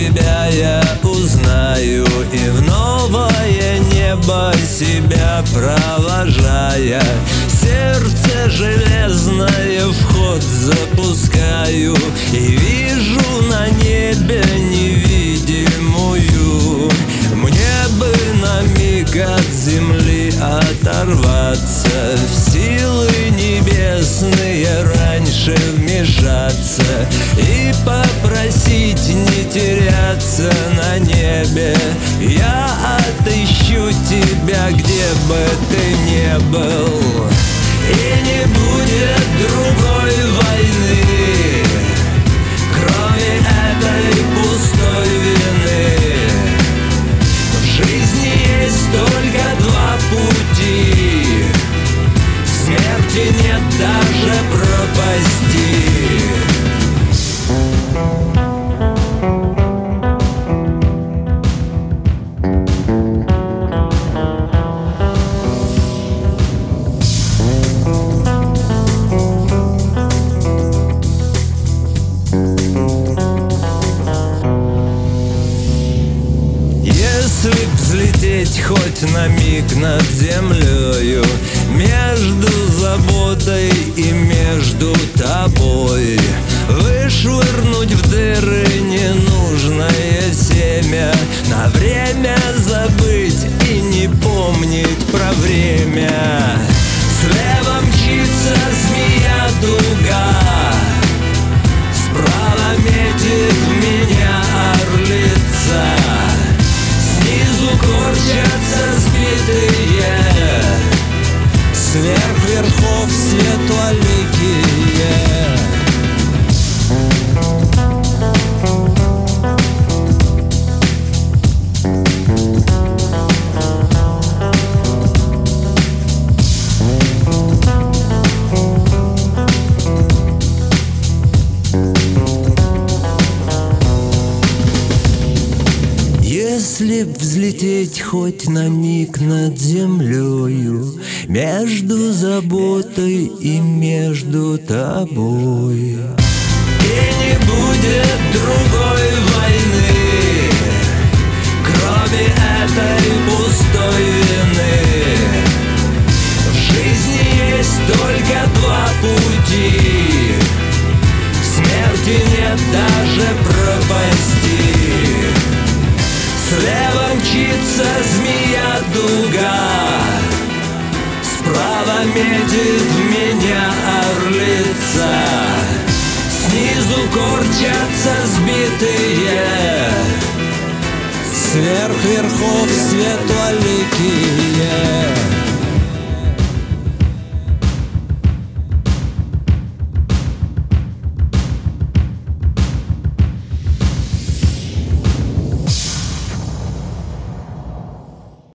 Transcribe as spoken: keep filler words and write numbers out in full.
тебя я узнаю, и в новое небо себя провожая, сердце железное вход запускаю, и вижу на небе невидимую. Мне бы на миг от земли оторваться, в силы небесные раньше вмешаться и попросить не теряться на небе. Я отыщу тебя, где бы ты ни был, и не будет другой войны, кроме этой пустой вины. В жизни есть только два пути, смерти нет даже пропасти. Если взлететь хоть на миг над землею, между заботой и между тобой, вышвырнуть в дыры ненужное семя, на время забыть и не помнить про время. Слева мчится змея-дуга, справа метит в меня орлица, снизу корчатся сбитые, сверх верхов светлоликие. Если б взлететь хоть на миг над землею, между заботой и между тобой, и не будет другой войны, кроме этой пустой вины. В жизни есть только два пути, смерти нет даже пропасти. Слева мчится змея-дуга, справа метит в меня орлица, снизу корчатся сбитые, сверх верхов светлоликие.